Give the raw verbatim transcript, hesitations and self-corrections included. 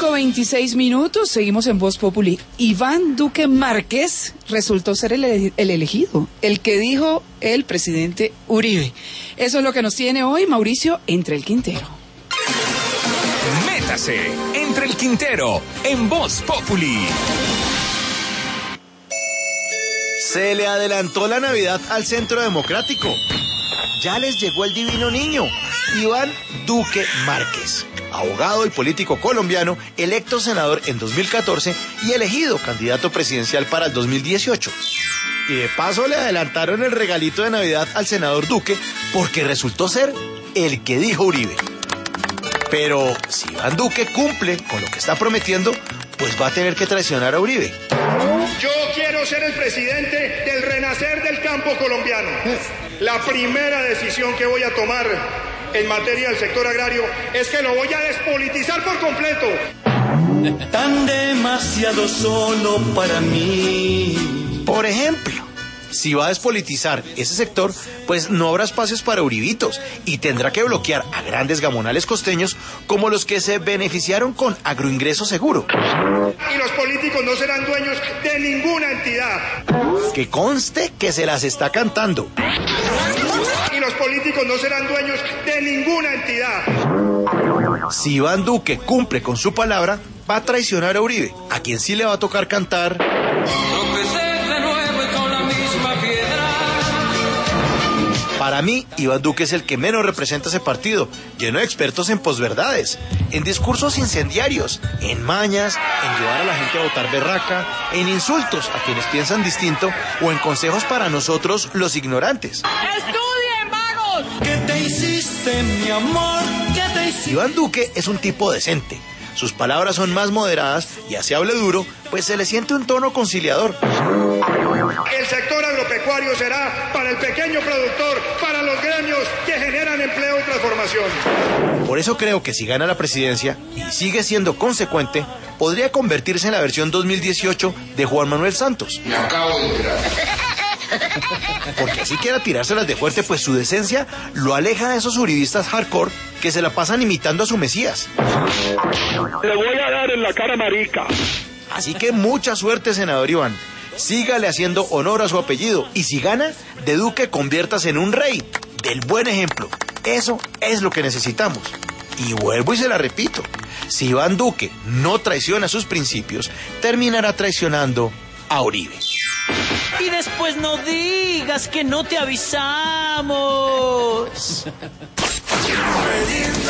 cinco veintiséis minutos, seguimos en Voz Populi. Iván Duque Márquez resultó ser el, el elegido, el que dijo el presidente Uribe. Eso es lo que nos tiene hoy Mauricio Entre el Quintero. Métase Entre el Quintero en Voz Populi. Se le adelantó la Navidad al Centro Democrático. Ya les llegó el divino niño, Iván Duque Márquez, abogado y político colombiano, electo senador en dos mil catorce y elegido candidato presidencial para el dos mil dieciocho. Y de paso le adelantaron el regalito de Navidad al senador Duque porque resultó ser el que dijo Uribe. Pero si Iván Duque cumple con lo que está prometiendo, pues va a tener que traicionar a Uribe. Yo quiero ser el presidente del renacer del campo colombiano. La primera decisión que voy a tomar en materia del sector agrario es que lo voy a despolitizar por completo. Tan demasiado solo para mí. Por ejemplo, si va a despolitizar ese sector, pues no habrá espacios para uribitos y tendrá que bloquear a grandes gamonales costeños como los que se beneficiaron con agroingreso seguro. Y los políticos no serán dueños de ninguna entidad. Que conste que se las está cantando. Y los políticos no serán dueños de ninguna entidad. Si Iván Duque cumple con su palabra, va a traicionar a Uribe, a quien sí le va a tocar cantar. Para mí, Iván Duque es el que menos representa ese partido, lleno de expertos en posverdades, en discursos incendiarios, en mañas, en llevar a la gente a votar berraca, en insultos a quienes piensan distinto o en consejos para nosotros, los ignorantes. ¡Estudien, vagos! ¿Qué te hiciste, mi amor? ¿Qué te hiciste? Iván Duque es un tipo decente. Sus palabras son más moderadas y así hable duro, pues se le siente un tono conciliador. El sector agropecuario será para el pequeño productor, para los gremios que generan empleo y transformación. Por eso creo que si gana la presidencia y sigue siendo consecuente, podría convertirse en la versión dos mil dieciocho de Juan Manuel Santos. Me acabo de enterar. Porque así quiera tirárselas de fuerte, pues su decencia lo aleja de esos uribistas hardcore que se la pasan imitando a su Mesías. Le voy a dar en la cara marica. Así que mucha suerte, senador Iván. Sígale haciendo honor a su apellido y si gana, de Duque conviértase en un rey, del buen ejemplo. Eso es lo que necesitamos. Y vuelvo y se la repito, si Iván Duque no traiciona sus principios, terminará traicionando a Uribe. Y después no digas que no te avisamos.